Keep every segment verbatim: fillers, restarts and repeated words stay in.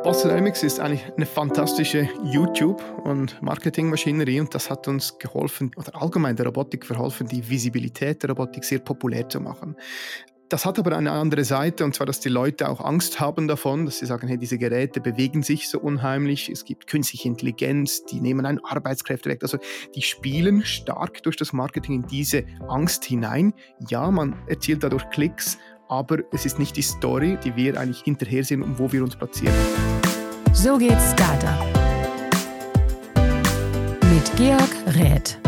Boston Dynamics ist eigentlich eine fantastische YouTube- und Marketingmaschinerie und das hat uns geholfen, oder allgemein der Robotik verholfen, die Visibilität der Robotik sehr populär zu machen. Das hat aber eine andere Seite, und zwar, dass die Leute auch Angst haben davon, dass sie sagen, hey, diese Geräte bewegen sich so unheimlich, es gibt künstliche Intelligenz, die nehmen einen Arbeitskräfte weg. Also die spielen stark durch das Marketing in diese Angst hinein. Ja, man erzielt dadurch Klicks, aber es ist nicht die Story, die wir eigentlich hinterher sehen und wo wir uns platzieren. So geht's Startup. Mit Georg Räth.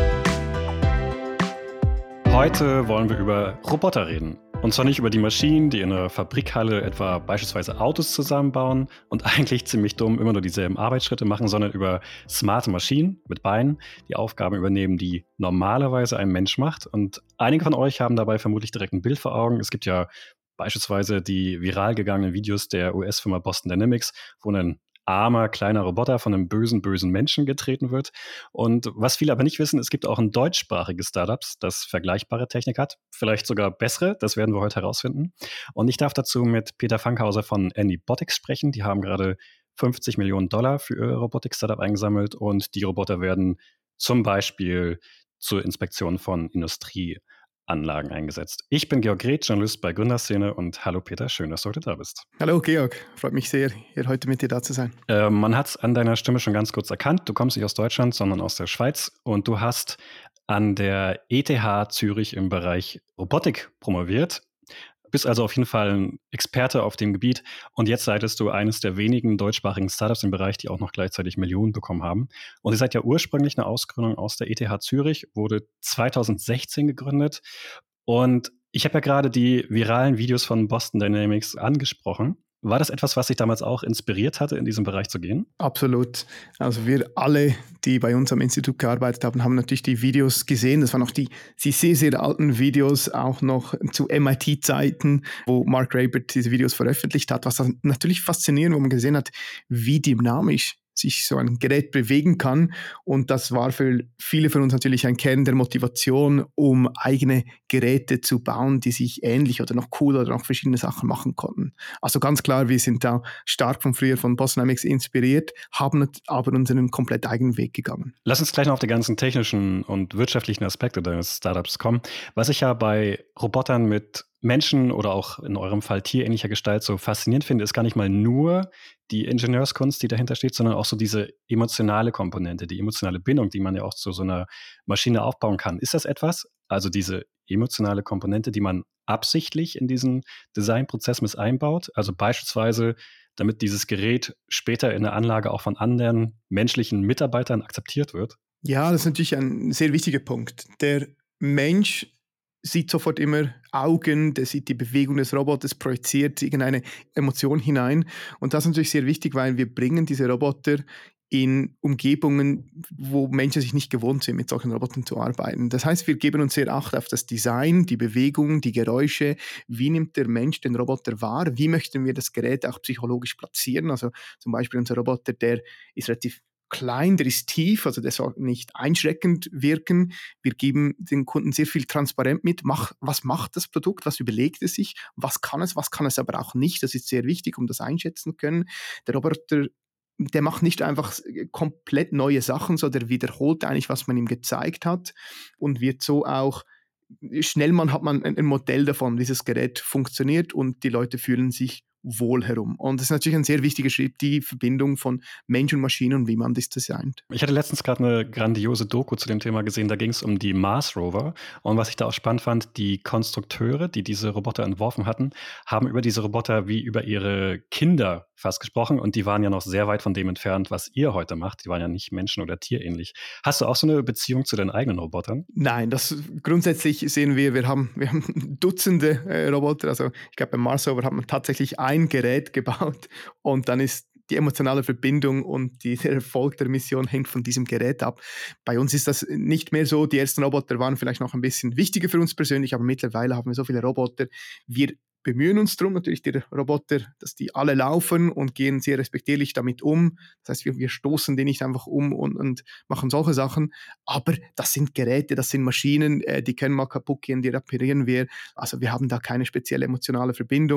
Heute wollen wir über Roboter reden. Und zwar nicht über die Maschinen, die in einer Fabrikhalle etwa beispielsweise Autos zusammenbauen und eigentlich ziemlich dumm immer nur dieselben Arbeitsschritte machen, sondern über smarte Maschinen mit Beinen, die Aufgaben übernehmen, die normalerweise ein Mensch macht. Und einige von euch haben dabei vermutlich direkt ein Bild vor Augen. Es gibt ja beispielsweise die viral gegangenen Videos der U S-Firma Boston Dynamics, wo ein armer, kleiner Roboter von einem bösen, bösen Menschen getreten wird. Und was viele aber nicht wissen, es gibt auch ein deutschsprachiges Startups, das vergleichbare Technik hat, vielleicht sogar bessere, das werden wir heute herausfinden. Und ich darf dazu mit Peter Fankhauser von Anybotics sprechen. Die haben gerade fünfzig Millionen Dollar für ihr Robotik-Startup eingesammelt und die Roboter werden zum Beispiel zur Inspektion von Industrieanlagen eingesetzt. Ich bin Georg Räth, Journalist bei Gründerszene und hallo Peter, schön, dass du heute da bist. Hallo Georg, freut mich sehr, hier heute mit dir da zu sein. Äh, man hat es an deiner Stimme schon ganz kurz erkannt, du kommst nicht aus Deutschland, sondern aus der Schweiz und du hast an der E T H Zürich im Bereich Robotik promoviert. Bist also auf jeden Fall ein Experte auf dem Gebiet und jetzt leitest du eines der wenigen deutschsprachigen Startups im Bereich, die auch noch gleichzeitig Millionen bekommen haben. Und ihr seid ja ursprünglich eine Ausgründung aus der E T H Zürich, wurde zweitausendsechzehn gegründet und ich habe ja gerade die viralen Videos von Boston Dynamics angesprochen. War das etwas, was dich damals auch inspiriert hatte, in diesem Bereich zu gehen? Absolut. Also wir alle, die bei uns am Institut gearbeitet haben, haben natürlich die Videos gesehen. Das waren auch die, die sehr, sehr alten Videos, auch noch zu M I T-Zeiten, wo Mark Raibert diese Videos veröffentlicht hat. Was dann natürlich faszinierend, wo man gesehen hat, wie dynamisch sich so ein Gerät bewegen kann. Und das war für viele von uns natürlich ein Kern der Motivation, um eigene Geräte zu bauen, die sich ähnlich oder noch cooler oder noch verschiedene Sachen machen konnten. Also ganz klar, wir sind da stark von früher von Boston Dynamics inspiriert, haben aber unseren komplett eigenen Weg gegangen. Lass uns gleich noch auf die ganzen technischen und wirtschaftlichen Aspekte deines Startups kommen. Was ich ja bei Robotern mit Menschen oder auch in eurem Fall tierähnlicher Gestalt so faszinierend finde, ist gar nicht mal nur die Ingenieurskunst, die dahinter steht, sondern auch so diese emotionale Komponente, die emotionale Bindung, die man ja auch zu so einer Maschine aufbauen kann. Ist das etwas, also diese emotionale Komponente, die man absichtlich in diesen Designprozess mit einbaut? Also beispielsweise, damit dieses Gerät später in der Anlage auch von anderen menschlichen Mitarbeitern akzeptiert wird? Ja, das ist natürlich ein sehr wichtiger Punkt. Der Mensch sieht sofort immer Augen, der sieht die Bewegung des Roboters, projiziert irgendeine Emotion hinein. Und das ist natürlich sehr wichtig, weil wir bringen diese Roboter in Umgebungen, wo Menschen sich nicht gewohnt sind, mit solchen Robotern zu arbeiten. Das heißt, wir geben uns sehr Acht auf das Design, die Bewegung, die Geräusche. Wie nimmt der Mensch den Roboter wahr? Wie möchten wir das Gerät auch psychologisch platzieren? Also zum Beispiel unser Roboter, der ist relativ klein, der ist tief, also der soll nicht einschreckend wirken. Wir geben den Kunden sehr viel transparent mit. Mach, was macht das Produkt? Was überlegt es sich? Was kann es? Was kann es aber auch nicht? Das ist sehr wichtig, um das einschätzen zu können. Der Roboter, der macht nicht einfach komplett neue Sachen, sondern der wiederholt eigentlich, was man ihm gezeigt hat und wird so auch schnell man hat man ein Modell davon, wie dieses Gerät funktioniert und die Leute fühlen sich wohl herum. Und das ist natürlich ein sehr wichtiger Schritt, die Verbindung von Mensch und Maschine und wie man das designt. Ich hatte letztens gerade eine grandiose Doku zu dem Thema gesehen, da ging es um die Mars Rover. Und was ich da auch spannend fand, die Konstrukteure, die diese Roboter entworfen hatten, haben über diese Roboter wie über ihre Kinder fast gesprochen. Und die waren ja noch sehr weit von dem entfernt, was ihr heute macht. Die waren ja nicht menschen- oder tierähnlich. Hast du auch so eine Beziehung zu deinen eigenen Robotern? Nein, das grundsätzlich sehen wir, wir haben, wir haben Dutzende äh, Roboter. Also ich glaube, beim Mars Rover hat man tatsächlich ein Gerät gebaut und dann ist die emotionale Verbindung und die, der Erfolg der Mission hängt von diesem Gerät ab. Bei uns ist das nicht mehr so. Die ersten Roboter waren vielleicht noch ein bisschen wichtiger für uns persönlich, aber mittlerweile haben wir so viele Roboter. Wir bemühen uns darum, natürlich die Roboter, dass die alle laufen und gehen sehr respektierlich damit um. Das heißt, wir, wir stoßen die nicht einfach um und, und machen solche Sachen. Aber das sind Geräte, das sind Maschinen, äh, die können mal kaputt gehen, die reparieren wir. Also wir haben da keine spezielle emotionale Verbindung.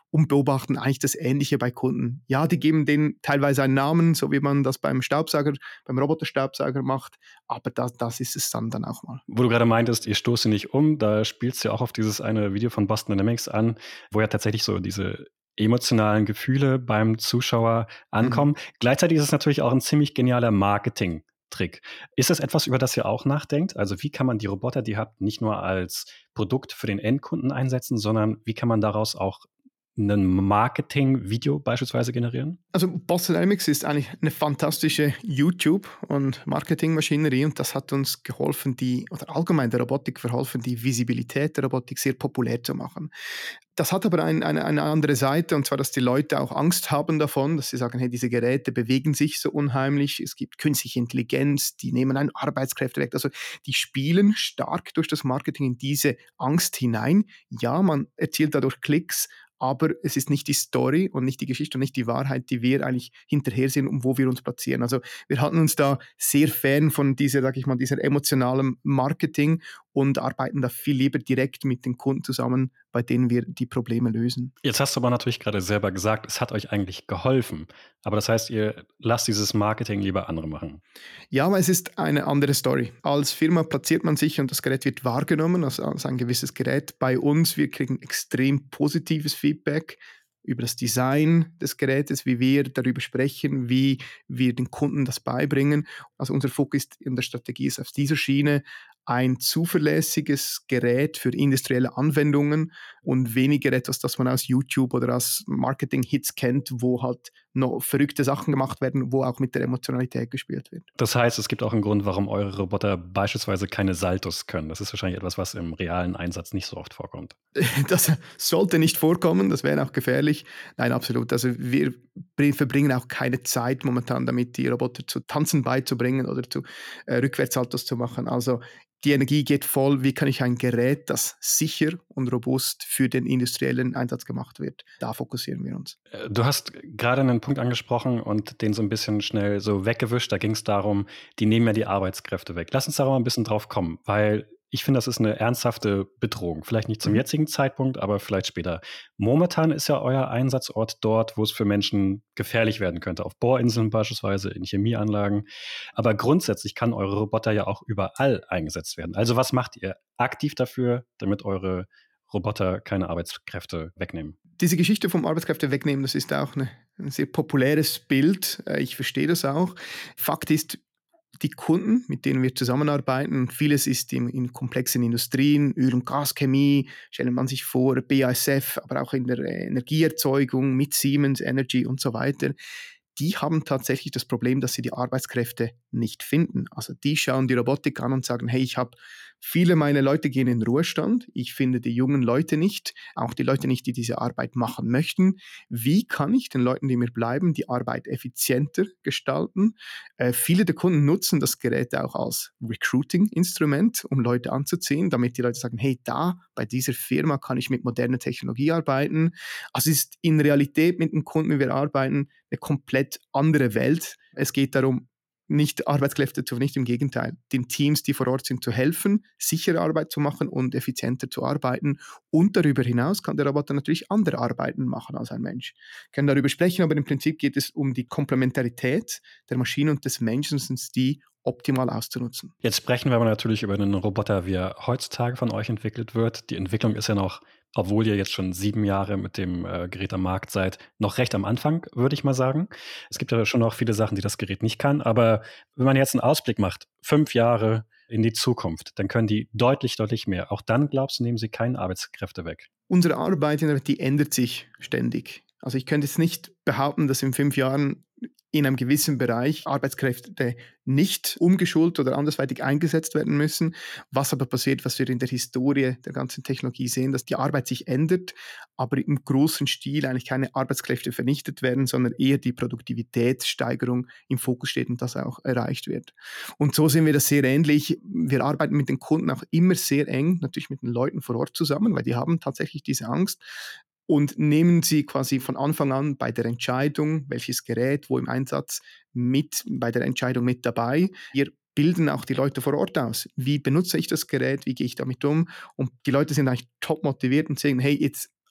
und beobachten eigentlich das Ähnliche bei Kunden. Ja, die geben denen teilweise einen Namen, so wie man das beim Staubsauger, beim Roboterstaubsauger macht, aber das, das ist es dann, dann auch mal. Wo du gerade meintest, ihr stoßt sie nicht um, da spielst du ja auch auf dieses eine Video von Boston Dynamics an, wo ja tatsächlich so diese emotionalen Gefühle beim Zuschauer ankommen. Mhm. Gleichzeitig ist es natürlich auch ein ziemlich genialer Marketing-Trick. Ist das etwas, über das ihr auch nachdenkt? Also wie kann man die Roboter, die ihr habt, nicht nur als Produkt für den Endkunden einsetzen, sondern wie kann man daraus auch ein Marketing-Video beispielsweise generieren? Also Boston Dynamics ist eigentlich eine fantastische YouTube- und Marketingmaschinerie und das hat uns geholfen, die, oder allgemein der Robotik verholfen, die Visibilität der Robotik sehr populär zu machen. Das hat aber ein, eine, eine andere Seite, und zwar, dass die Leute auch Angst haben davon, dass sie sagen, hey, diese Geräte bewegen sich so unheimlich, es gibt künstliche Intelligenz, die nehmen einen Arbeitskräfte weg. Also die spielen stark durch das Marketing in diese Angst hinein. Ja, man erzielt dadurch Klicks, aber es ist nicht die Story und nicht die Geschichte und nicht die Wahrheit, die wir eigentlich hinterher sind und wo wir uns platzieren. Also wir halten uns da sehr fern von dieser, sag ich mal, dieser emotionalen Marketing und arbeiten da viel lieber direkt mit den Kunden zusammen, bei denen wir die Probleme lösen. Jetzt hast du aber natürlich gerade selber gesagt, es hat euch eigentlich geholfen. Aber das heißt, ihr lasst dieses Marketing lieber andere machen. Ja, aber es ist eine andere Story. Als Firma platziert man sich und das Gerät wird wahrgenommen als, als ein gewisses Gerät. Bei uns, wir kriegen extrem positives Feedback über das Design des Gerätes, wie wir darüber sprechen, wie wir den Kunden das beibringen. Also unser Fokus in der Strategie ist auf dieser Schiene, ein zuverlässiges Gerät für industrielle Anwendungen und weniger etwas, das man aus YouTube oder aus Marketing-Hits kennt, wo halt noch verrückte Sachen gemacht werden, wo auch mit der Emotionalität gespielt wird. Das heißt, es gibt auch einen Grund, warum eure Roboter beispielsweise keine Saltos können. Das ist wahrscheinlich etwas, was im realen Einsatz nicht so oft vorkommt. Das sollte nicht vorkommen, das wäre auch gefährlich. Nein, absolut. Also wir verbringen auch keine Zeit momentan damit, die Roboter zu tanzen beizubringen oder zu äh, Rückwärtssaltos zu machen. Also die Energie geht voll, wie kann ich ein Gerät, das sicher und robust für den industriellen Einsatz gemacht wird. Da fokussieren wir uns. Du hast gerade einen Punkt angesprochen und den so ein bisschen schnell so weggewischt. Da ging es darum, die nehmen ja die Arbeitskräfte weg. Lass uns da mal ein bisschen drauf kommen, weil ich finde, das ist eine ernsthafte Bedrohung. Vielleicht nicht zum mhm. jetzigen Zeitpunkt, aber vielleicht später. Momentan ist ja euer Einsatzort dort, wo es für Menschen gefährlich werden könnte. Auf Bohrinseln beispielsweise, in Chemieanlagen. Aber grundsätzlich kann eure Roboter ja auch überall eingesetzt werden. Also was macht ihr aktiv dafür, damit eure Roboter keine Arbeitskräfte wegnehmen? Diese Geschichte vom Arbeitskräfte wegnehmen, das ist auch eine, ein sehr populäres Bild. Ich verstehe das auch. Fakt ist, die Kunden, mit denen wir zusammenarbeiten, vieles ist in, in komplexen Industrien, Öl- und Gaschemie, stellt man sich vor, B A S F, aber auch in der Energieerzeugung mit Siemens Energy und so weiter, die haben tatsächlich das Problem, dass sie die Arbeitskräfte nicht finden. Also die schauen die Robotik an und sagen, hey, ich habe viele meiner Leute gehen in den Ruhestand, ich finde die jungen Leute nicht, auch die Leute nicht, die diese Arbeit machen möchten. Wie kann ich den Leuten, die mir bleiben, die Arbeit effizienter gestalten? Äh, viele der Kunden nutzen das Gerät auch als Recruiting-Instrument, um Leute anzuziehen, damit die Leute sagen, hey, da bei dieser Firma kann ich mit moderner Technologie arbeiten. Also es ist in Realität mit dem Kunden, wie wir arbeiten, eine komplett andere Welt. Es geht darum, nicht Arbeitskräfte zu vernichten, im Gegenteil, den Teams, die vor Ort sind, zu helfen, sichere Arbeit zu machen und effizienter zu arbeiten. Und darüber hinaus kann der Roboter natürlich andere Arbeiten machen als ein Mensch. Wir können darüber sprechen, aber im Prinzip geht es um die Komplementarität der Maschine und des Menschen, die optimal auszunutzen. Jetzt sprechen wir aber natürlich über einen Roboter, wie er heutzutage von euch entwickelt wird. Die Entwicklung ist ja noch, obwohl ihr jetzt schon sieben Jahre mit dem äh, Gerät am Markt seid, noch recht am Anfang, würde ich mal sagen. Es gibt ja schon noch viele Sachen, die das Gerät nicht kann. Aber wenn man jetzt einen Ausblick macht, fünf Jahre in die Zukunft, dann können die deutlich, deutlich mehr. Auch dann, glaubst du, nehmen sie keine Arbeitskräfte weg? Unsere Arbeit, die ändert sich ständig. Also ich könnte jetzt nicht behaupten, dass in fünf Jahren in einem gewissen Bereich Arbeitskräfte nicht umgeschult oder andersweitig eingesetzt werden müssen. Was aber passiert, was wir in der Historie der ganzen Technologie sehen, dass die Arbeit sich ändert, aber im großen Stil eigentlich keine Arbeitskräfte vernichtet werden, sondern eher die Produktivitätssteigerung im Fokus steht und das auch erreicht wird. Und so sehen wir das sehr ähnlich. Wir arbeiten mit den Kunden auch immer sehr eng, natürlich mit den Leuten vor Ort zusammen, weil die haben tatsächlich diese Angst. Und nehmen sie quasi von Anfang an bei der Entscheidung, welches Gerät, wo im Einsatz, mit bei der Entscheidung mit dabei. Wir bilden auch die Leute vor Ort aus. Wie benutze ich das Gerät? Wie gehe ich damit um? Und die Leute sind eigentlich top motiviert und sagen, hey, jetzt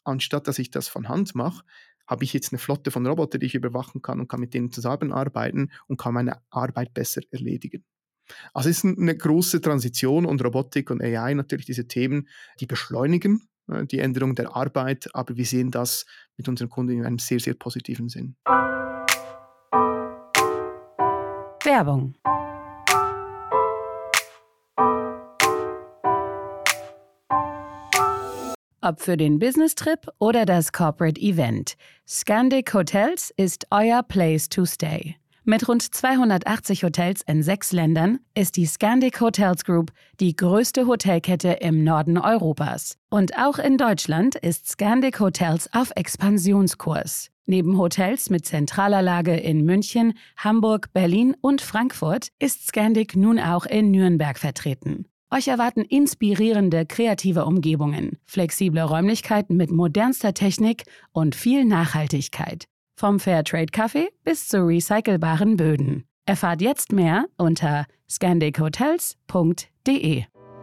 anstatt dass ich das von Hand mache, habe ich jetzt eine Flotte von Robotern, die ich überwachen kann und kann mit denen zusammenarbeiten und kann meine Arbeit besser erledigen. Also es ist eine große Transition und Robotik und A I natürlich diese Themen, die beschleunigen äh, die Änderung der Arbeit, aber wir sehen das mit unseren Kunden in einem sehr, sehr positiven Sinn. Werbung. Ob für den Business-Trip oder das Corporate Event, Scandic Hotels ist euer Place to Stay. Mit rund zweihundertachtzig Hotels in sechs Ländern ist die Scandic Hotels Group die größte Hotelkette im Norden Europas. Und auch in Deutschland ist Scandic Hotels auf Expansionskurs. Neben Hotels mit zentraler Lage in München, Hamburg, Berlin und Frankfurt ist Scandic nun auch in Nürnberg vertreten. Euch erwarten inspirierende, kreative Umgebungen, flexible Räumlichkeiten mit modernster Technik und viel Nachhaltigkeit. Vom Fairtrade-Kaffee bis zu recycelbaren Böden. Erfahrt jetzt mehr unter scandic hotels punkt de.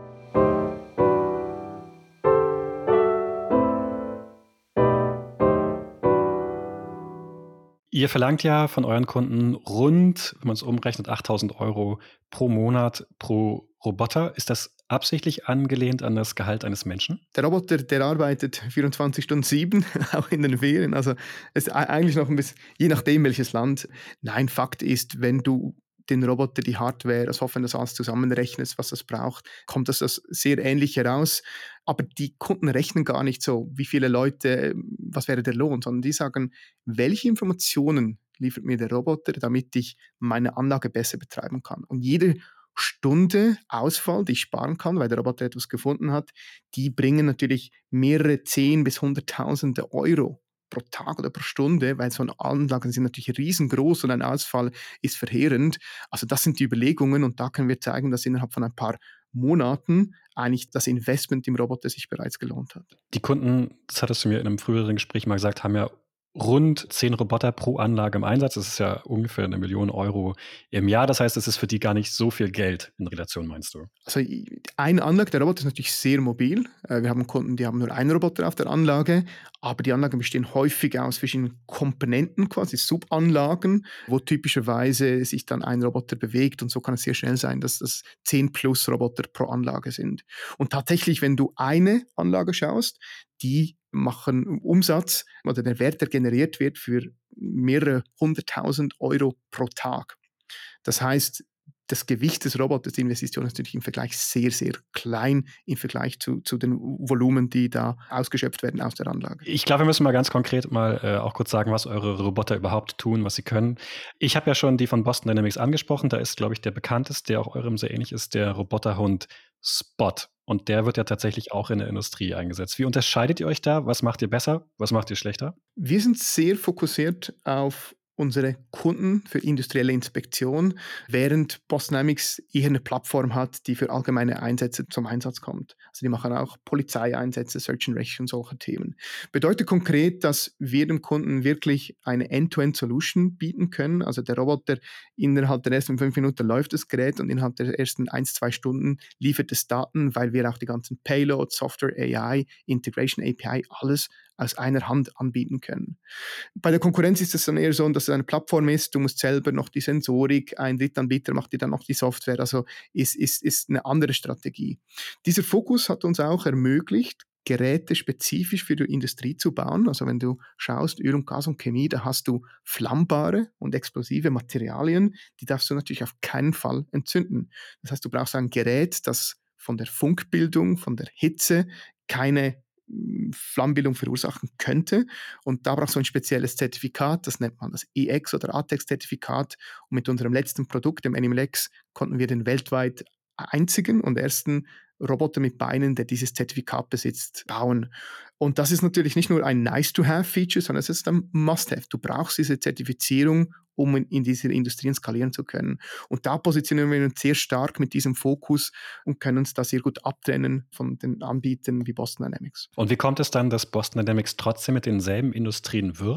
Ihr verlangt ja von euren Kunden rund, wenn man es umrechnet, achttausend Euro pro Monat pro Roboter. Ist das absichtlich angelehnt an das Gehalt eines Menschen? Der Roboter, der arbeitet vierundzwanzig Stunden sieben, auch in den Ferien. Also es ist eigentlich noch ein bisschen, je nachdem welches Land. Nein, Fakt ist, wenn du den Roboter, die Hardware, das Software, das alles zusammenrechnest, was das braucht, kommt das, das sehr ähnlich heraus. Aber die Kunden rechnen gar nicht so, wie viele Leute, was wäre der Lohn, sondern die sagen, welche Informationen liefert mir der Roboter, damit ich meine Anlage besser betreiben kann. Und jede Stunde Ausfall, die ich sparen kann, weil der Roboter etwas gefunden hat, die bringen natürlich mehrere zehn bis hunderttausende Euro pro Tag oder pro Stunde, weil so eine Anlagen sind natürlich riesengroß und ein Ausfall ist verheerend. Also das sind die Überlegungen und da können wir zeigen, dass innerhalb von ein paar Monaten eigentlich das Investment im Roboter sich bereits gelohnt hat. Die Kunden, das hattest du mir in einem früheren Gespräch mal gesagt, haben ja rund zehn Roboter pro Anlage im Einsatz. Das ist ja ungefähr eine Million Euro im Jahr. Das heißt, es ist für die gar nicht so viel Geld in Relation, meinst du? Also eine Anlage, der Roboter ist natürlich sehr mobil. Wir haben Kunden, die haben nur einen Roboter auf der Anlage, aber die Anlagen bestehen häufig aus verschiedenen Komponenten, quasi Subanlagen, wo typischerweise sich dann ein Roboter bewegt und so kann es sehr schnell sein, dass das zehn plus Roboter pro Anlage sind. Und tatsächlich, wenn du eine Anlage schaust, die machen Umsatz oder der Wert, der generiert wird, für mehrere hunderttausend Euro pro Tag. Das heißt, das Gewicht des Roboters, die Investition ist natürlich im Vergleich sehr, sehr klein im Vergleich zu, zu den Volumen, die da ausgeschöpft werden aus der Anlage. Ich glaube, wir müssen mal ganz konkret mal äh, auch kurz sagen, was eure Roboter überhaupt tun, was sie können. Ich habe ja schon die von Boston Dynamics angesprochen. Da ist, glaube ich, der bekannteste, der auch eurem sehr ähnlich ist, der Roboterhund Spot. Und der wird ja tatsächlich auch in der Industrie eingesetzt. Wie unterscheidet ihr euch da? Was macht ihr besser? Was macht ihr schlechter? Wir sind sehr fokussiert auf unsere Kunden für industrielle Inspektion, während Boston Dynamics eher eine Plattform hat, die für allgemeine Einsätze zum Einsatz kommt. Also die machen auch Polizeieinsätze, Search and Rescue und solche Themen. Bedeutet konkret, dass wir dem Kunden wirklich eine End-to-End-Solution bieten können. Also der Roboter innerhalb der ersten fünf Minuten läuft das Gerät und innerhalb der ersten ein, zwei Stunden liefert es Daten, weil wir auch die ganzen Payload, Software, A I, Integration, A P I, alles aus einer Hand anbieten können. Bei der Konkurrenz ist es dann eher so, dass es eine Plattform ist, du musst selber noch die Sensorik, ein Drittanbieter macht dir dann noch die Software, also ist, ist, ist eine andere Strategie. Dieser Fokus hat uns auch ermöglicht, Geräte spezifisch für die Industrie zu bauen. Also wenn du schaust, Öl und Gas und Chemie, da hast du flammbare und explosive Materialien, die darfst du natürlich auf keinen Fall entzünden. Das heißt, du brauchst ein Gerät, das von der Funkbildung, von der Hitze keine Flammenbildung verursachen könnte. Und da brauchst du ein spezielles Zertifikat, das nennt man das E X oder A T E X-Zertifikat. Und mit unserem letzten Produkt, dem Animal X, konnten wir den weltweit einzigen und ersten Roboter mit Beinen, der dieses Zertifikat besitzt, bauen. Und das ist natürlich nicht nur ein Nice-to-have-Feature, sondern es ist ein Must-have. Du brauchst diese Zertifizierung, um in, in dieser Industrie skalieren zu können. Und da positionieren wir uns sehr stark mit diesem Fokus und können uns da sehr gut abtrennen von den Anbietern wie Boston Dynamics. Und wie kommt es dann, dass Boston Dynamics trotzdem mit denselben Industrien wirbt?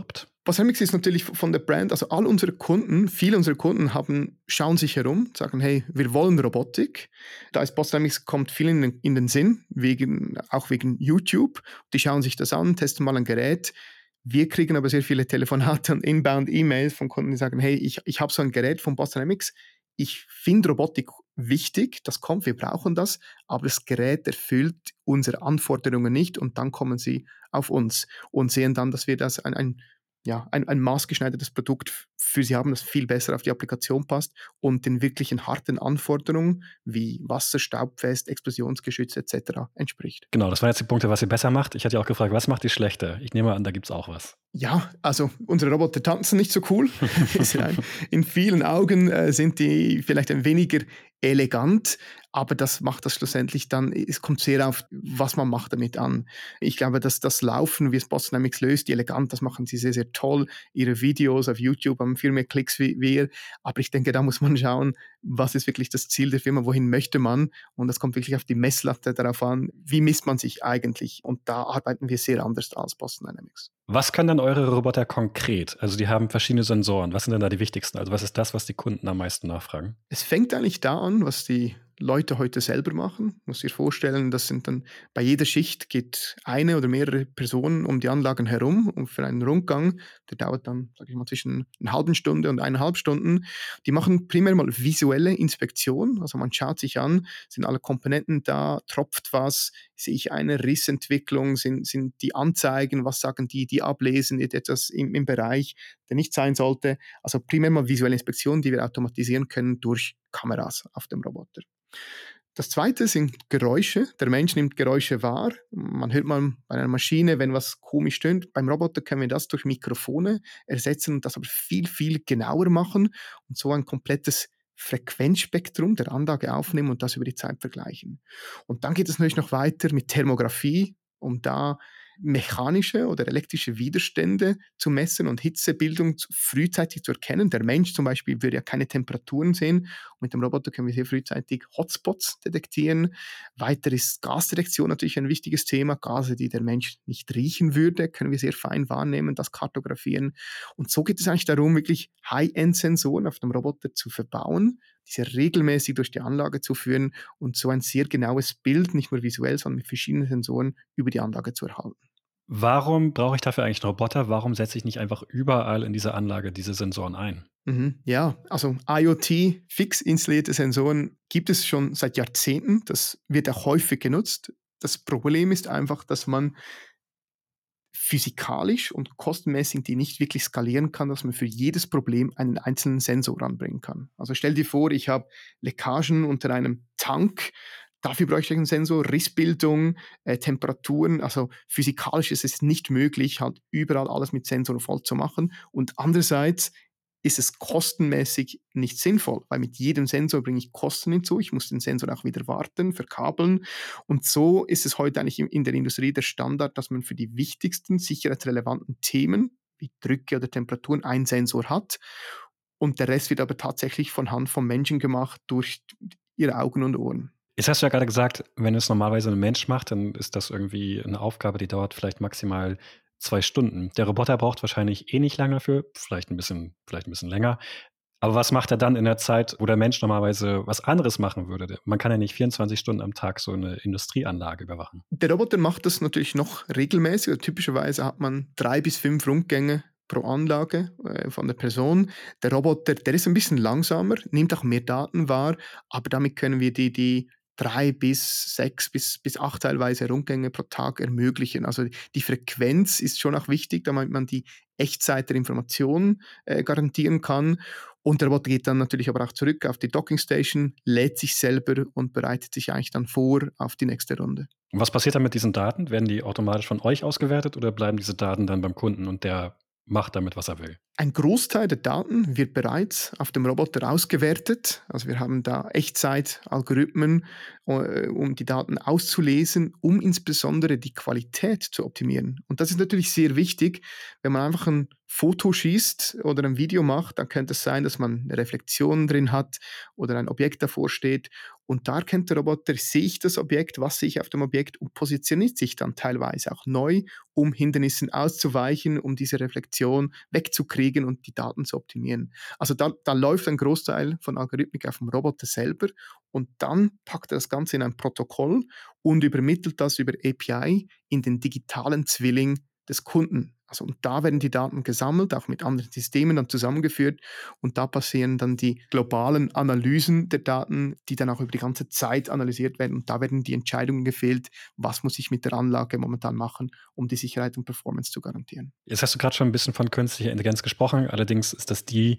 Bosremix ist natürlich von der Brand, also all unsere Kunden, viele unserer Kunden haben, schauen sich herum, sagen, hey, wir wollen Robotik. Da ist Bosremix, kommt vielen in, in den Sinn, wegen, auch wegen YouTube. Die schauen sich das an, testen mal ein Gerät. Wir kriegen aber sehr viele Telefonate und Inbound-E-Mails von Kunden, die sagen, hey, ich, ich habe so ein Gerät von Bosremix. Ich finde Robotik wichtig, das kommt, wir brauchen das, aber das Gerät erfüllt unsere Anforderungen nicht und dann kommen sie auf uns und sehen dann, dass wir das ein, ein ja, ein, ein maßgeschneidertes Produkt für sie haben, das viel besser auf die Applikation passt und den wirklichen harten Anforderungen wie Wasser, staubfest, explosionsgeschützt et cetera entspricht. Genau, das waren jetzt die Punkte, was ihr besser macht. Ich hatte ja auch gefragt, was macht ihr schlechter? Ich nehme an, da gibt es auch was. Ja, also unsere Roboter tanzen nicht so cool. In vielen Augen äh, sind die vielleicht ein weniger elegant, aber das macht das schlussendlich dann, es kommt sehr auf, was man macht damit an. Ich glaube, dass das Laufen, wie es Bosremix löst, die elegant, das machen sie sehr, sehr toll. Ihre Videos auf YouTube haben viel mehr Klicks wie wir, aber ich denke, da muss man schauen, was ist wirklich das Ziel der Firma, wohin möchte man, und das kommt wirklich auf die Messlatte darauf an, wie misst man sich eigentlich, und da arbeiten wir sehr anders als Boston Dynamics. Was können dann eure Roboter konkret? Also die haben verschiedene Sensoren. Was sind denn da die wichtigsten? Also was ist das, was die Kunden am meisten nachfragen? Es fängt eigentlich da an, was die Leute heute selber machen. Muss dir vorstellen, das sind dann bei jeder Schicht geht eine oder mehrere Personen um die Anlagen herum und für einen Rundgang, der dauert dann, sage ich mal, zwischen einer halben Stunde und eineinhalb Stunden. Die machen primär mal visuelle Inspektion, also man schaut sich an, sind alle Komponenten da, tropft was, sehe ich eine Rissentwicklung, sind, sind die Anzeigen, was sagen die, die ablesen, etwas im, im Bereich, der nicht sein sollte. Also primär mal visuelle Inspektion, die wir automatisieren können durch Kameras auf dem Roboter. Das zweite sind Geräusche. Der Mensch nimmt Geräusche wahr. Man hört mal bei einer Maschine, wenn was komisch tönt. Beim Roboter können wir das durch Mikrofone ersetzen und das aber viel, viel genauer machen und so ein komplettes Frequenzspektrum der Anlage aufnehmen und das über die Zeit vergleichen. Und dann geht es natürlich noch weiter mit Thermographie, um da mechanische oder elektrische Widerstände zu messen und Hitzebildung frühzeitig zu erkennen. Der Mensch zum Beispiel würde ja keine Temperaturen sehen. Und mit dem Roboter können wir sehr frühzeitig Hotspots detektieren. Weiter ist Gasdetektion natürlich ein wichtiges Thema. Gase, die der Mensch nicht riechen würde, können wir sehr fein wahrnehmen, das kartografieren. Und so geht es eigentlich darum, wirklich High-End-Sensoren auf dem Roboter zu verbauen, diese regelmäßig durch die Anlage zu führen und so ein sehr genaues Bild, nicht nur visuell, sondern mit verschiedenen Sensoren über die Anlage zu erhalten. Warum brauche ich dafür eigentlich einen Roboter? Warum setze ich nicht einfach überall in dieser Anlage diese Sensoren ein? Mhm, ja, also IoT, fix installierte Sensoren, gibt es schon seit Jahrzehnten. Das wird auch häufig genutzt. Das Problem ist einfach, dass man physikalisch und kostenmäßig die nicht wirklich skalieren kann, dass man für jedes Problem einen einzelnen Sensor anbringen kann. Also stell dir vor, ich habe Leckagen unter einem Tank. Dafür bräuchte ich einen Sensor, Rissbildung, äh, Temperaturen. Also physikalisch ist es nicht möglich, halt überall alles mit Sensoren voll zu machen. Und andererseits ist es kostenmäßig nicht sinnvoll, weil mit jedem Sensor bringe ich Kosten hinzu. Ich muss den Sensor auch wieder warten, verkabeln. Und so ist es heute eigentlich in der Industrie der Standard, dass man für die wichtigsten sicherheitsrelevanten Themen, wie Drücke oder Temperaturen, einen Sensor hat. Und der Rest wird aber tatsächlich von Hand vom Menschen gemacht durch ihre Augen und Ohren. Jetzt hast du ja gerade gesagt, wenn es normalerweise ein Mensch macht, dann ist das irgendwie eine Aufgabe, die dauert vielleicht maximal zwei Stunden. Der Roboter braucht wahrscheinlich eh nicht lange dafür, vielleicht ein bisschen, vielleicht ein bisschen länger. Aber was macht er dann in der Zeit, wo der Mensch normalerweise was anderes machen würde? Man kann ja nicht vierundzwanzig Stunden am Tag so eine Industrieanlage überwachen. Der Roboter macht das natürlich noch regelmäßig. Also typischerweise hat man drei bis fünf Rundgänge pro Anlage äh, von der Person. Der Roboter, der ist ein bisschen langsamer, nimmt auch mehr Daten wahr, aber damit können wir die, die drei bis sechs bis, bis acht teilweise Rundgänge pro Tag ermöglichen. Also die Frequenz ist schon auch wichtig, damit man die Echtzeit der Information äh, garantieren kann. Und der Roboter geht dann natürlich aber auch zurück auf die Dockingstation, lädt sich selber und bereitet sich eigentlich dann vor auf die nächste Runde. Und was passiert dann mit diesen Daten? Werden die automatisch von euch ausgewertet oder bleiben diese Daten dann beim Kunden und der macht damit, was er will? Ein Großteil der Daten wird bereits auf dem Roboter ausgewertet. Also wir haben da Echtzeit-Algorithmen, äh, um die Daten auszulesen, um insbesondere die Qualität zu optimieren. Und das ist natürlich sehr wichtig. Wenn man einfach ein Foto schießt oder ein Video macht, dann könnte es sein, dass man eine Reflexion drin hat oder ein Objekt davor steht. Und da erkennt der Roboter, sehe ich das Objekt, was sehe ich auf dem Objekt und positioniert sich dann teilweise auch neu, um Hindernissen auszuweichen, um diese Reflexion wegzukriegen und die Daten zu optimieren. Also da, da läuft ein Großteil von Algorithmik auf dem Roboter selber und dann packt er das Ganze in ein Protokoll und übermittelt das über A P I in den digitalen Zwilling des Kunden. Also und da werden die Daten gesammelt, auch mit anderen Systemen dann zusammengeführt und da passieren dann die globalen Analysen der Daten, die dann auch über die ganze Zeit analysiert werden und da werden die Entscheidungen gefällt, was muss ich mit der Anlage momentan machen, um die Sicherheit und Performance zu garantieren. Jetzt hast du gerade schon ein bisschen von künstlicher Intelligenz gesprochen, allerdings ist das die,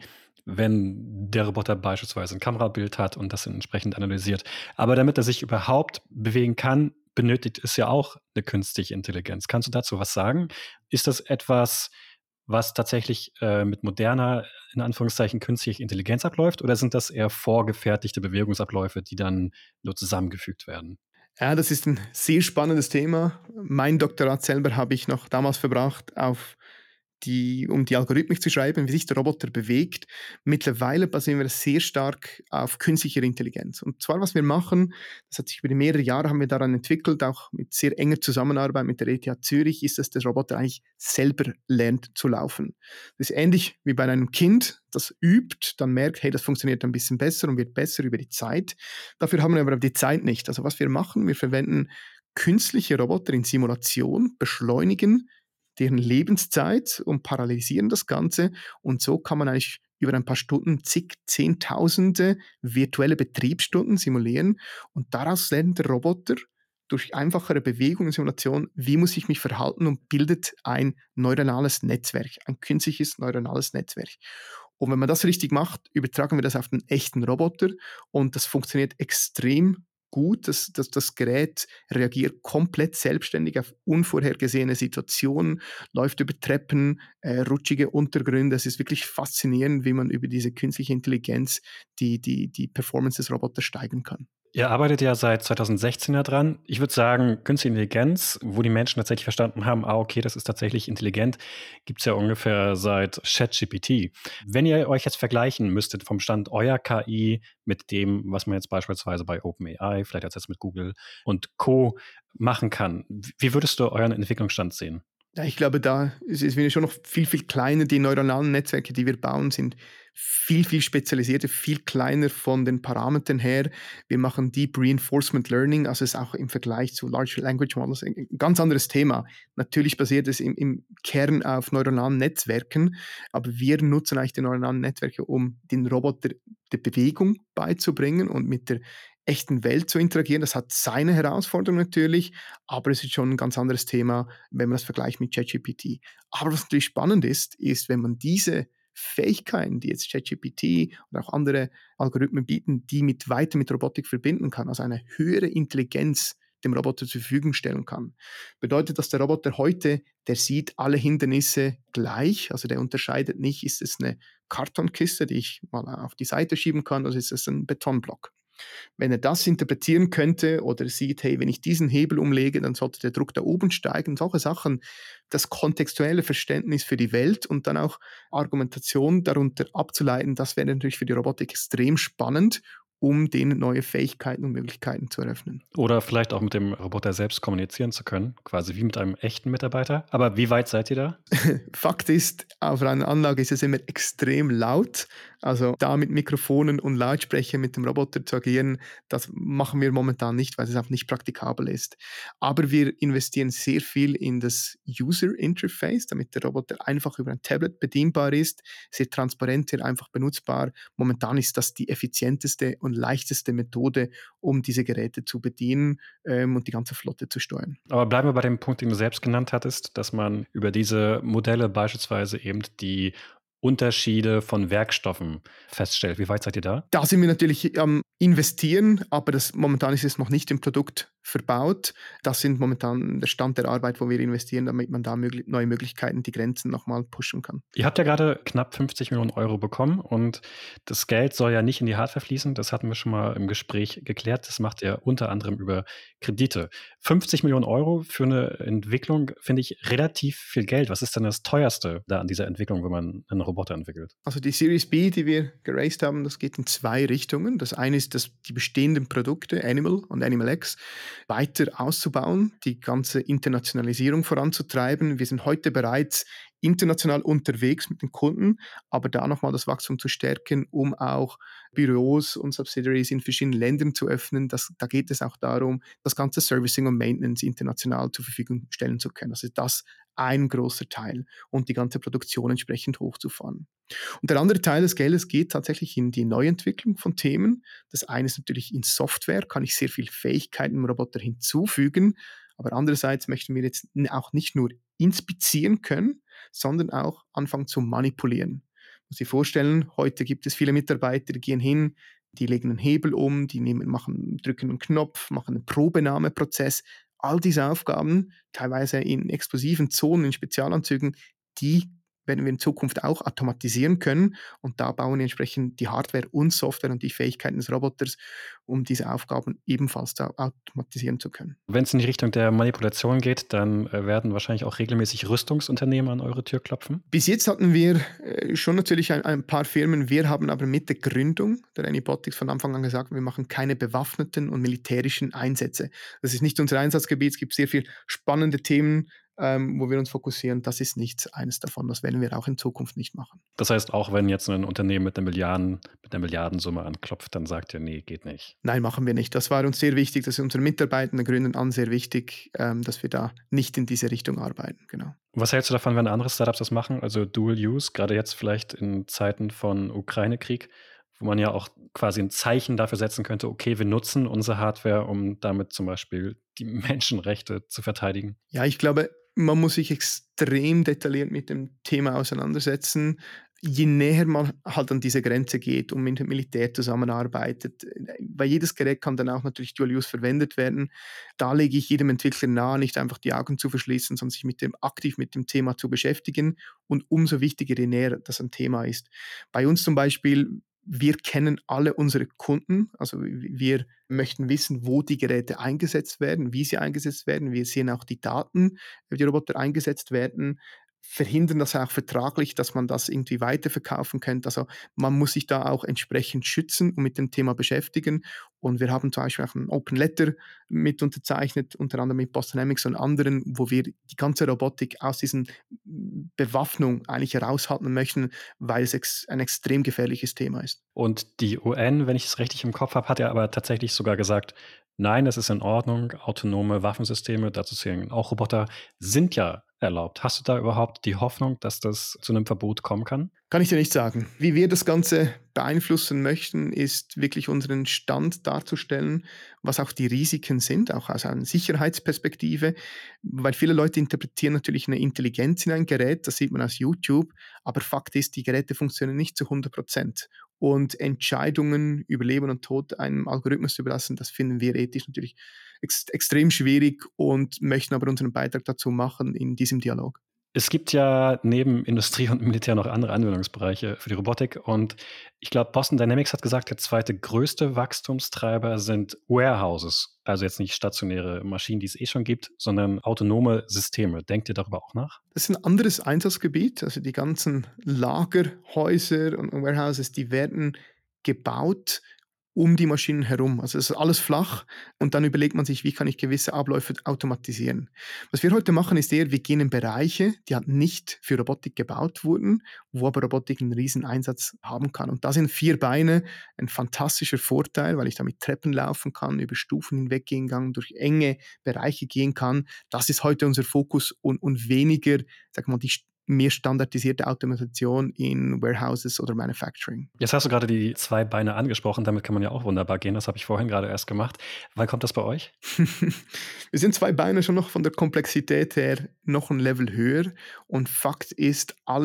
wenn der Roboter beispielsweise ein Kamerabild hat und das entsprechend analysiert. Aber damit er sich überhaupt bewegen kann, benötigt es ja auch eine künstliche Intelligenz. Kannst du dazu was sagen? Ist das etwas, was tatsächlich äh, mit moderner, in Anführungszeichen, künstlicher Intelligenz abläuft? Oder sind das eher vorgefertigte Bewegungsabläufe, die dann nur zusammengefügt werden? Ja, das ist ein sehr spannendes Thema. Mein Doktorat selber habe ich noch damals verbracht, auf die, um die Algorithmik zu schreiben, wie sich der Roboter bewegt. Mittlerweile basieren wir sehr stark auf künstlicher Intelligenz. Und zwar, was wir machen, das hat sich über die mehrere Jahre haben wir daran entwickelt, auch mit sehr enger Zusammenarbeit mit der E T H Zürich, ist, dass der Roboter eigentlich selber lernt zu laufen. Das ist ähnlich wie bei einem Kind, das übt, dann merkt, hey, das funktioniert ein bisschen besser und wird besser über die Zeit. Dafür haben wir aber die Zeit nicht. Also was wir machen, wir verwenden künstliche Roboter in Simulation, beschleunigen deren Lebenszeit und parallelisieren das Ganze. Und so kann man eigentlich über ein paar Stunden zig, zehntausende virtuelle Betriebsstunden simulieren. Und daraus lernt der Roboter durch einfachere Bewegung und Simulation, wie muss ich mich verhalten und bildet ein neuronales Netzwerk, ein künstliches neuronales Netzwerk. Und wenn man das richtig macht, übertragen wir das auf den echten Roboter und das funktioniert extrem gut. Das, das, das Gerät reagiert komplett selbstständig auf unvorhergesehene Situationen, läuft über Treppen, äh, rutschige Untergründe. Es ist wirklich faszinierend, wie man über diese künstliche Intelligenz die, die, die Performance des Roboters steigern kann. Ihr arbeitet ja seit zweitausendsechzehn daran. Ich würde sagen, künstliche Intelligenz, wo die Menschen tatsächlich verstanden haben, ah, okay, das ist tatsächlich intelligent, gibt es ja ungefähr seit ChatGPT. Wenn ihr euch jetzt vergleichen müsstet vom Stand eurer K I mit dem, was man jetzt beispielsweise bei OpenAI, vielleicht jetzt mit Google und Co. machen kann, wie würdest du euren Entwicklungsstand sehen? Ja, ich glaube, da ist es schon noch viel, viel kleiner. Die neuronalen Netzwerke, die wir bauen, sind viel, viel spezialisierter, viel kleiner von den Parametern her. Wir machen Deep Reinforcement Learning, also ist auch im Vergleich zu Large Language Models ein ganz anderes Thema. Natürlich basiert es im, im Kern auf neuronalen Netzwerken, aber wir nutzen eigentlich die neuronalen Netzwerke, um den Roboter die Bewegung beizubringen und mit der echten Welt zu interagieren. Das hat seine Herausforderung natürlich, aber es ist schon ein ganz anderes Thema, wenn man das vergleicht mit ChatGPT. Aber was natürlich spannend ist, ist, wenn man diese Fähigkeiten, die jetzt ChatGPT und auch andere Algorithmen bieten, die mit weiter mit Robotik verbinden kann, also eine höhere Intelligenz dem Roboter zur Verfügung stellen kann. Bedeutet, dass der Roboter heute, der sieht alle Hindernisse gleich, also der unterscheidet nicht, ist es eine Kartonkiste, die ich mal auf die Seite schieben kann, oder ist es ein Betonblock. Wenn er das interpretieren könnte oder sieht, hey, wenn ich diesen Hebel umlege, dann sollte der Druck da oben steigen. Solche Sachen, das kontextuelle Verständnis für die Welt und dann auch Argumentation darunter abzuleiten, das wäre natürlich für die Robotik extrem spannend, um denen neue Fähigkeiten und Möglichkeiten zu eröffnen. Oder vielleicht auch mit dem Roboter selbst kommunizieren zu können, quasi wie mit einem echten Mitarbeiter. Aber wie weit seid ihr da? Fakt ist, auf einer Anlage ist es immer extrem laut. Also da mit Mikrofonen und Lautsprechern mit dem Roboter zu agieren, das machen wir momentan nicht, weil es auch nicht praktikabel ist. Aber wir investieren sehr viel in das User Interface, damit der Roboter einfach über ein Tablet bedienbar ist, sehr transparent, sehr einfach benutzbar. Momentan ist das die effizienteste und leichteste Methode, um diese Geräte zu bedienen ähm, und die ganze Flotte zu steuern. Aber bleiben wir bei dem Punkt, den du selbst genannt hattest, dass man über diese Modelle beispielsweise eben die Unterschiede von Werkstoffen feststellt. Wie weit seid ihr da? Da sind wir natürlich am Investieren, aber das, momentan ist es noch nicht im Produkt verbaut. Das sind momentan der Stand der Arbeit, wo wir investieren, damit man da möglich- neue Möglichkeiten, die Grenzen nochmal pushen kann. Ihr habt ja gerade knapp fünfzig Millionen Euro bekommen und das Geld soll ja nicht in die Hardware fließen. Das hatten wir schon mal im Gespräch geklärt. Das macht ihr unter anderem über Kredite. fünfzig Millionen Euro für eine Entwicklung finde ich relativ viel Geld. Was ist denn das teuerste da an dieser Entwicklung, wenn man einen Roboter entwickelt? Also die Series B, die wir geraced haben, das geht in zwei Richtungen. Das eine ist, dass die bestehenden Produkte Animal und Animal X weiter auszubauen, die ganze Internationalisierung voranzutreiben. Wir sind heute bereits international unterwegs mit den Kunden, aber da nochmal das Wachstum zu stärken, um auch Büros und Subsidiaries in verschiedenen Ländern zu öffnen. Das, da geht es auch darum, das ganze Servicing und Maintenance international zur Verfügung stellen zu können. Also das ein großer Teil und die ganze Produktion entsprechend hochzufahren. Und der andere Teil des Geldes geht tatsächlich in die Neuentwicklung von Themen. Das eine ist natürlich in Software, kann ich sehr viel Fähigkeiten im Roboter hinzufügen, aber andererseits möchten wir jetzt auch nicht nur inspizieren können, sondern auch anfangen zu manipulieren. Man muss sich vorstellen, heute gibt es viele Mitarbeiter, die gehen hin, die legen einen Hebel um, die nehmen, machen, drücken einen Knopf, machen einen Probenahmeprozess. All diese Aufgaben, teilweise in explosiven Zonen, in Spezialanzügen, die werden wir in Zukunft auch automatisieren können. Und da bauen wir entsprechend die Hardware und Software und die Fähigkeiten des Roboters, um diese Aufgaben ebenfalls da automatisieren zu können. Wenn es in die Richtung der Manipulation geht, dann äh, werden wahrscheinlich auch regelmäßig Rüstungsunternehmen an eure Tür klopfen. Bis jetzt hatten wir äh, schon natürlich ein, ein paar Firmen. Wir haben aber mit der Gründung der Anybotics von Anfang an gesagt, wir machen keine bewaffneten und militärischen Einsätze. Das ist nicht unser Einsatzgebiet. Es gibt sehr viele spannende Themen, ähm, wo wir uns fokussieren. Das ist nicht eines davon. Das werden wir auch in Zukunft nicht machen. Das heißt, auch wenn jetzt ein Unternehmen mit einer Milliarden, mit einer Milliardensumme anklopft, dann sagt ihr, nee, geht nicht. Nein, machen wir nicht. Das war uns sehr wichtig. Das ist unseren Mitarbeitenden, Gründern an sehr wichtig, ähm, dass wir da nicht in diese Richtung arbeiten. Genau. Was hältst du davon, wenn andere Startups das machen? Also Dual Use, gerade jetzt vielleicht in Zeiten von Ukraine-Krieg, wo man ja auch quasi ein Zeichen dafür setzen könnte, okay, wir nutzen unsere Hardware, um damit zum Beispiel die Menschenrechte zu verteidigen. Ja, ich glaube, man muss sich extrem detailliert mit dem Thema auseinandersetzen. Je näher man halt an diese Grenze geht und mit dem Militär zusammenarbeitet, weil jedes Gerät kann dann auch natürlich Dual-Use verwendet werden. Da lege ich jedem Entwickler nahe, nicht einfach die Augen zu verschließen, sondern sich mit dem, aktiv mit dem Thema zu beschäftigen und umso wichtiger, je näher das ein Thema ist. Bei uns zum Beispiel, wir kennen alle unsere Kunden, also wir möchten wissen, wo die Geräte eingesetzt werden, wie sie eingesetzt werden. Wir sehen auch die Daten, wie die Roboter eingesetzt werden, verhindern das auch vertraglich, dass man das irgendwie weiterverkaufen könnte. Also man muss sich da auch entsprechend schützen und mit dem Thema beschäftigen. Und wir haben zum Beispiel auch ein Open Letter mit unterzeichnet, unter anderem mit Boston Dynamics und anderen, wo wir die ganze Robotik aus diesen Bewaffnung eigentlich heraushalten möchten, weil es ex- ein extrem gefährliches Thema ist. Und die U N, wenn ich es richtig im Kopf habe, hat ja aber tatsächlich sogar gesagt, nein, es ist in Ordnung, autonome Waffensysteme, dazu zählen auch Roboter, sind ja erlaubt. Hast du da überhaupt die Hoffnung, dass das zu einem Verbot kommen kann? Kann ich dir nicht sagen. Wie wir das Ganze beeinflussen möchten, ist wirklich unseren Stand darzustellen, was auch die Risiken sind, auch aus einer Sicherheitsperspektive, weil viele Leute interpretieren natürlich eine Intelligenz in ein Gerät, das sieht man aus YouTube, aber Fakt ist, die Geräte funktionieren nicht zu hundert Prozent. Und Entscheidungen über Leben und Tod einem Algorithmus zu überlassen, das finden wir ethisch natürlich ex- extrem schwierig und möchten aber unseren Beitrag dazu machen in diesem Dialog. Es gibt ja neben Industrie und Militär noch andere Anwendungsbereiche für die Robotik. Und ich glaube, Boston Dynamics hat gesagt, der zweite größte Wachstumstreiber sind Warehouses. Also jetzt nicht stationäre Maschinen, die es eh schon gibt, sondern autonome Systeme. Denkt ihr darüber auch nach? Das ist ein anderes Einsatzgebiet. Also die ganzen Lagerhäuser und Warehouses, die werden gebaut um die Maschinen herum. Also es ist alles flach und dann überlegt man sich, wie kann ich gewisse Abläufe automatisieren. Was wir heute machen, ist eher, wir gehen in Bereiche, die halt nicht für Robotik gebaut wurden, wo aber Robotik einen riesen Einsatz haben kann. Und da sind vier Beine ein fantastischer Vorteil, weil ich damit Treppen laufen kann, über Stufen hinweggehen kann, durch enge Bereiche gehen kann. Das ist heute unser Fokus und, und weniger, sag mal, die mehr standardisierte Automation in Warehouses oder Manufacturing. Jetzt hast du gerade die zwei Beine angesprochen, damit kann man ja auch wunderbar gehen. Das habe ich vorhin gerade erst gemacht. Wann kommt das bei euch? Wir sind zwei Beine schon noch von der Komplexität her noch ein Level höher und Fakt ist, alles,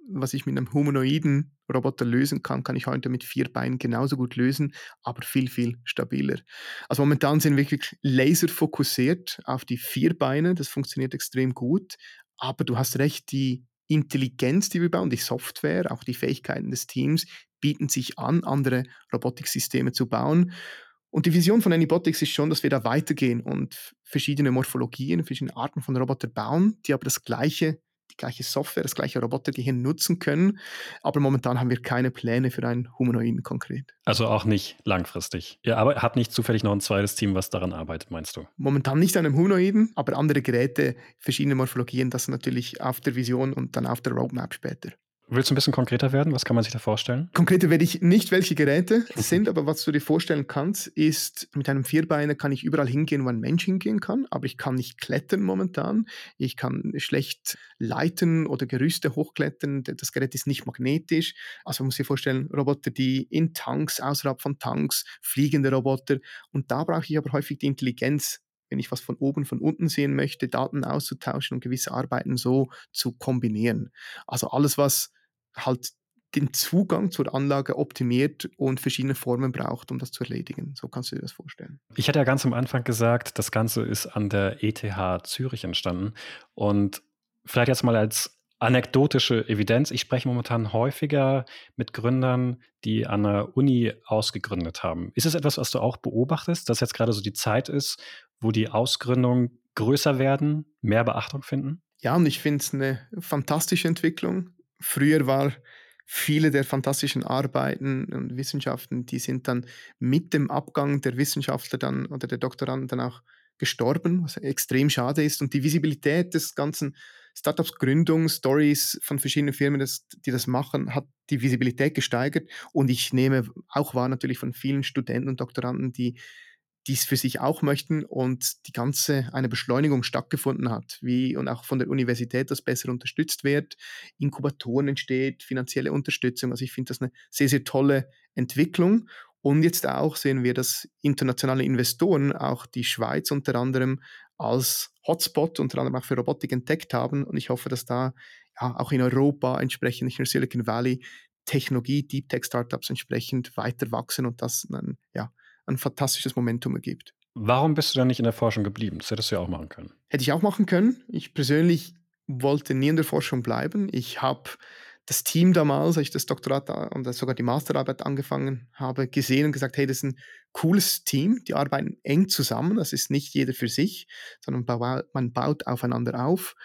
was ich mit einem humanoiden Roboter lösen kann, kann ich heute mit vier Beinen genauso gut lösen, aber viel, viel stabiler. Also momentan sind wir wirklich laserfokussiert auf die vier Beine, das funktioniert extrem gut, aber du hast recht, die Intelligenz, die wir bauen, die Software, auch die Fähigkeiten des Teams bieten sich an, andere Robotiksysteme zu bauen. Und die Vision von Anybotics ist schon, dass wir da weitergehen und verschiedene Morphologien, verschiedene Arten von Roboter bauen, die aber das gleiche, die gleiche Software, das gleiche Robotergehirn nutzen können. Aber momentan haben wir keine Pläne für einen Humanoiden konkret. Also auch nicht langfristig. Ihr aber habt nicht zufällig noch ein zweites Team, was daran arbeitet, meinst du? Momentan nicht an einem Humanoiden, aber andere Geräte, verschiedene Morphologien, das natürlich auf der Vision und dann auf der Roadmap später. Willst du ein bisschen konkreter werden? Was kann man sich da vorstellen? Konkreter werde ich nicht, welche Geräte es sind, aber was du dir vorstellen kannst, ist, mit einem Vierbeiner kann ich überall hingehen, wo ein Mensch hingehen kann, aber ich kann nicht klettern momentan. Ich kann schlecht Leiten oder Gerüste hochklettern. Das Gerät ist nicht magnetisch. Also man muss sich vorstellen, Roboter, die in Tanks, außerhalb von Tanks, fliegende Roboter. Und da brauche ich aber häufig die Intelligenz, wenn ich was von oben, von unten sehen möchte, Daten auszutauschen und gewisse Arbeiten so zu kombinieren. Also alles, was halt den Zugang zur Anlage optimiert und verschiedene Formen braucht, um das zu erledigen. So kannst du dir das vorstellen. Ich hatte ja ganz am Anfang gesagt, das Ganze ist an der E T H Zürich entstanden. Und vielleicht jetzt mal als anekdotische Evidenz. Ich spreche momentan häufiger mit Gründern, die an der Uni ausgegründet haben. Ist es etwas, was du auch beobachtest, dass jetzt gerade so die Zeit ist, wo die Ausgründungen größer werden, mehr Beachtung finden? Ja, und ich finde es eine fantastische Entwicklung. Früher war viele der fantastischen Arbeiten und Wissenschaften, die sind dann mit dem Abgang der Wissenschaftler dann oder der Doktoranden dann auch gestorben, was extrem schade ist. Und die Visibilität des ganzen Startups, Gründung, Stories von verschiedenen Firmen, das, die das machen, hat die Visibilität gesteigert. Und ich nehme auch wahr natürlich von vielen Studenten und Doktoranden, die dies für sich auch möchten und die ganze eine Beschleunigung stattgefunden hat, wie und auch von der Universität das besser unterstützt wird, Inkubatoren entsteht, finanzielle Unterstützung. Also ich finde das eine sehr, sehr tolle Entwicklung. Und jetzt auch sehen wir, dass internationale Investoren auch die Schweiz unter anderem als Hotspot, unter anderem auch für Robotik entdeckt haben. Und ich hoffe, dass da ja auch in Europa entsprechend, nicht nur Silicon Valley, Technologie, Deep Tech Startups entsprechend weiter wachsen und das dann, ja, ein fantastisches Momentum ergibt. Warum bist du dann nicht in der Forschung geblieben? Das hättest du ja auch machen können. Hätte ich auch machen können. Ich persönlich wollte nie in der Forschung bleiben. Ich habe das Team damals, als ich das Doktorat und sogar die Masterarbeit angefangen habe, gesehen und gesagt, hey, das ist ein cooles Team, die arbeiten eng zusammen, das ist nicht jeder für sich, sondern man baut aufeinander auf.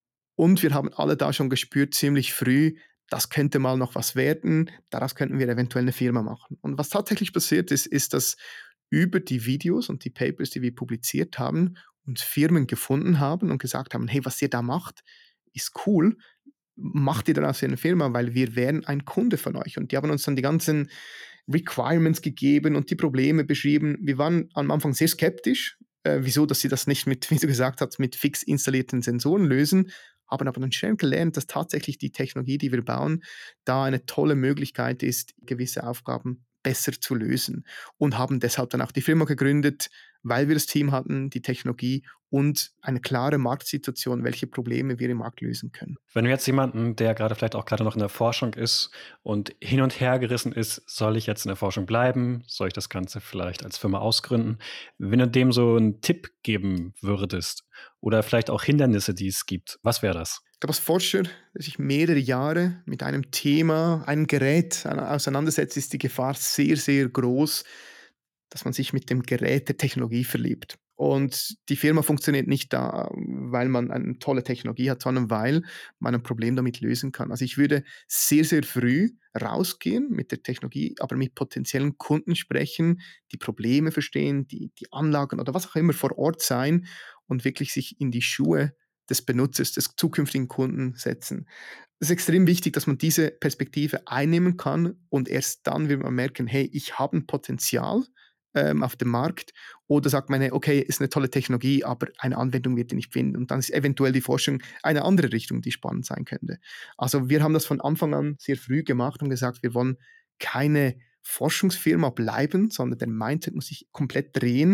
Und wir haben alle da schon gespürt, ziemlich früh, das könnte mal noch was werden, daraus könnten wir eventuell eine Firma machen. Und was tatsächlich passiert ist, ist, dass über die Videos und die Papers, die wir publiziert haben, uns Firmen gefunden haben und gesagt haben, hey, was ihr da macht, ist cool, macht ihr daraus eine Firma, weil wir wären ein Kunde von euch. Und die haben uns dann die ganzen Requirements gegeben und die Probleme beschrieben. Wir waren am Anfang sehr skeptisch, äh, wieso, dass sie das nicht mit, wie du gesagt hast, mit fix installierten Sensoren lösen, haben aber dann schnell gelernt, dass tatsächlich die Technologie, die wir bauen, da eine tolle Möglichkeit ist, gewisse Aufgaben besser zu lösen und haben deshalb dann auch die Firma gegründet, weil wir das Team hatten, die Technologie und eine klare Marktsituation, welche Probleme wir im Markt lösen können. Wenn du jetzt jemanden, der gerade vielleicht auch gerade noch in der Forschung ist und hin und her gerissen ist, soll ich jetzt in der Forschung bleiben? Soll ich das Ganze vielleicht als Firma ausgründen? Wenn du dem so einen Tipp geben würdest oder vielleicht auch Hindernisse, die es gibt, was wäre das? Ich glaube, als Forscher, der sich mehrere Jahre mit einem Thema, einem Gerät auseinandersetzt, ist die Gefahr sehr, sehr groß, dass man sich mit dem Gerät der Technologie verliebt. Und die Firma funktioniert nicht da, weil man eine tolle Technologie hat, sondern weil man ein Problem damit lösen kann. Also ich würde sehr, sehr früh rausgehen mit der Technologie, aber mit potenziellen Kunden sprechen, die Probleme verstehen, die, die Anlagen oder was auch immer vor Ort sein und wirklich sich in die Schuhe des Benutzers, des zukünftigen Kunden setzen. Es ist extrem wichtig, dass man diese Perspektive einnehmen kann und erst dann wird man merken, hey, ich habe ein Potenzial ähm, auf dem Markt oder sagt man, hey, okay, ist eine tolle Technologie, aber eine Anwendung wird die nicht finden und dann ist eventuell die Forschung eine andere Richtung, die spannend sein könnte. Also wir haben das von Anfang an sehr früh gemacht und gesagt, wir wollen keine Forschungsfirma bleiben, sondern der Mindset muss sich komplett drehen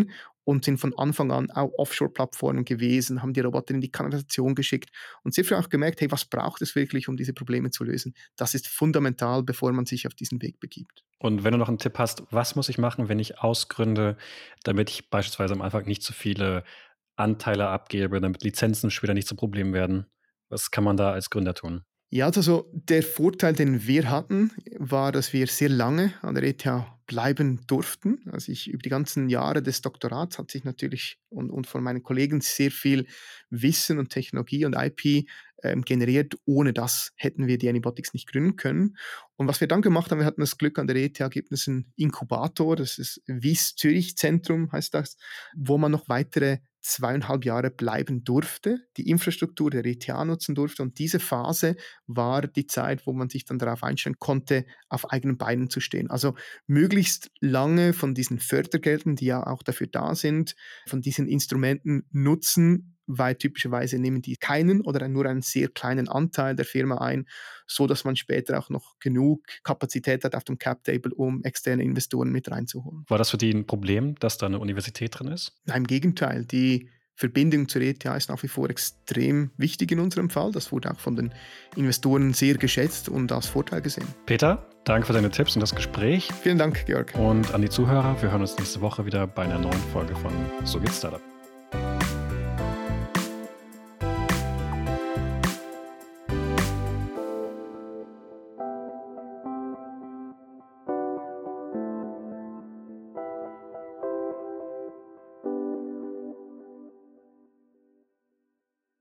und sind von Anfang an auch Offshore-Plattformen gewesen, haben die Roboter in die Kanalisation geschickt und sehr früh auch gemerkt, hey, was braucht es wirklich, um diese Probleme zu lösen? Das ist fundamental, bevor man sich auf diesen Weg begibt. Und wenn du noch einen Tipp hast, was muss ich machen, wenn ich ausgründe, damit ich beispielsweise am Anfang nicht zu viele Anteile abgebe, damit Lizenzen später nicht zu Problemen werden? Was kann man da als Gründer tun? Ja, also der Vorteil, den wir hatten, war, dass wir sehr lange an der E T H bleiben durften. Also ich über die ganzen Jahre des Doktorats hat sich natürlich und, und von meinen Kollegen sehr viel Wissen und Technologie und I P ähm, generiert. Ohne das hätten wir die Anybotics nicht gründen können. Und was wir dann gemacht haben, wir hatten das Glück, an der E T H gibt es einen Inkubator, das ist W I S Zürich Zentrum, heißt das, wo man noch weitere zweieinhalb Jahre bleiben durfte, die Infrastruktur der E T H nutzen durfte und diese Phase war die Zeit, wo man sich dann darauf einstellen konnte, auf eigenen Beinen zu stehen. Also möglichst lange von diesen Fördergeldern, die ja auch dafür da sind, von diesen Instrumenten nutzen, weil typischerweise nehmen die keinen oder nur einen sehr kleinen Anteil der Firma ein, so dass man später auch noch genug Kapazität hat auf dem Cap-Table, um externe Investoren mit reinzuholen. War das für die ein Problem, dass da eine Universität drin ist? Nein, im Gegenteil, die Verbindung zur E T H ist nach wie vor extrem wichtig in unserem Fall. Das wurde auch von den Investoren sehr geschätzt und als Vorteil gesehen. Peter, danke für deine Tipps und das Gespräch. Vielen Dank, Georg. Und an die Zuhörer, wir hören uns nächste Woche wieder bei einer neuen Folge von So geht's Startup.